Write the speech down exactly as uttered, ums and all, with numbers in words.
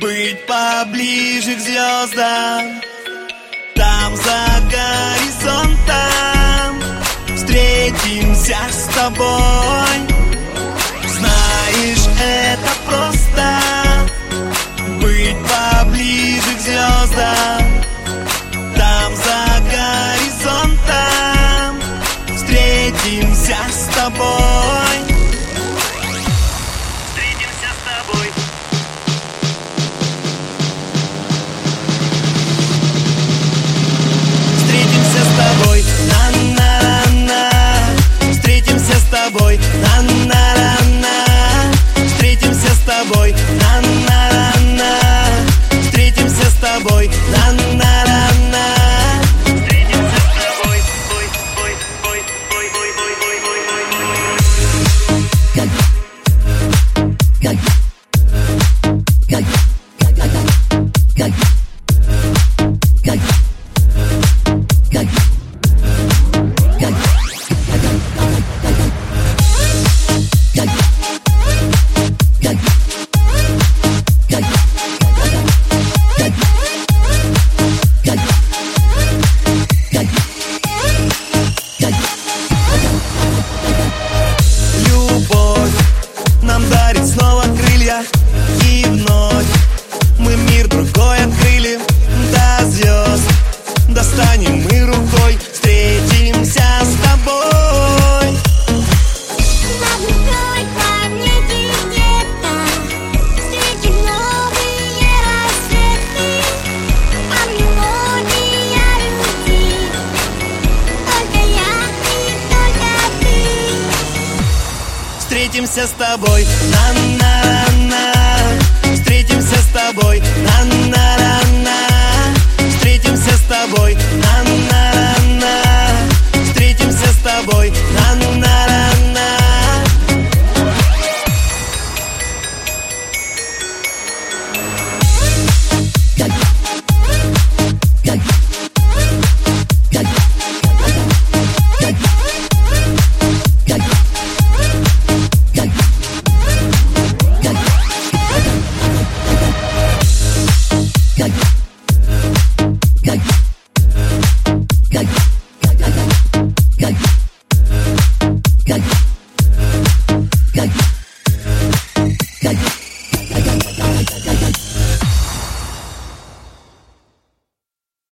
быть поближе к звездам. Там за горизонтом встретимся с тобой. Знаешь, это просто быть поближе к звездам. Там за горизонтом встретимся с тобой. Встретимся с тобой. Встретимся с тобой. На-на-на-на. Встретимся с тобой. На-на-на-на. Встретимся с тобой. На-на-на-на. Встретимся с тобой. На-на-на-на. Встретимся с тобой. Ой, ой, ой, ой, ой, ой, ой, ой, любовь нам дарит снова крылья, и вновь мы мир другой открыли. До звезд достанем мы рукой, встретимся с тобой. На другой планете где-то встретим новые рассветы, а мелодия любви только я и только ты. Встретимся с тобой. На-на-на. Встретимся с тобой. На-на-на-на. Встретимся с тобой. На-на-на-на. Встретимся с тобой. На-на-на-на. Yeah.